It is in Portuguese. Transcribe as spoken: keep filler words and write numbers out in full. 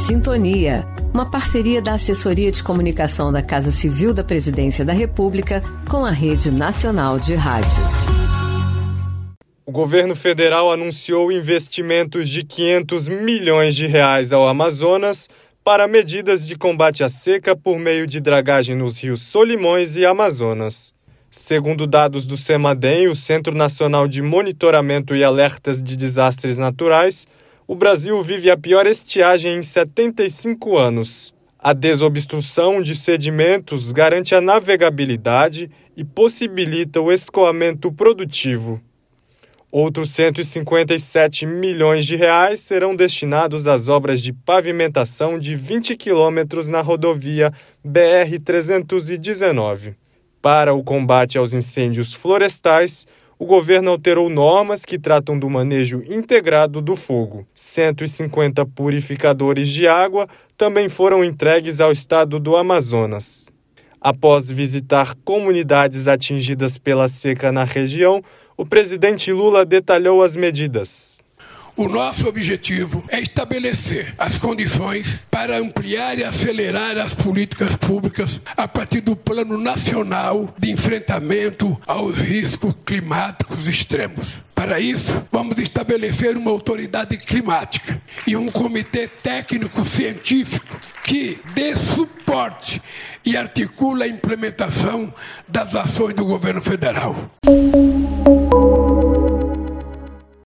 Sintonia, uma parceria da Assessoria de Comunicação da Casa Civil da Presidência da República com a Rede Nacional de Rádio. O governo federal anunciou investimentos de quinhentos milhões de reais ao Amazonas para medidas de combate à seca por meio de dragagem nos rios Solimões e Amazonas. Segundo dados do CEMADEM, o Centro Nacional de Monitoramento e Alertas de Desastres Naturais, o Brasil vive a pior estiagem em setenta e cinco anos. A desobstrução de sedimentos garante a navegabilidade e possibilita o escoamento produtivo. Outros cento e cinquenta e sete milhões de reais serão destinados às obras de pavimentação de vinte quilômetros na rodovia B R trezentos e dezenove. Para o combate aos incêndios florestais, o governo alterou normas que tratam do manejo integrado do fogo. cento e cinquenta purificadores de água também foram entregues ao estado do Amazonas. Após visitar comunidades atingidas pela seca na região, o presidente Lula detalhou as medidas. O nosso objetivo é estabelecer as condições para ampliar e acelerar as políticas públicas a partir do Plano Nacional de Enfrentamento aos Riscos Climáticos Extremos. Para isso, vamos estabelecer uma autoridade climática e um comitê técnico-científico que dê suporte e articula a implementação das ações do governo federal.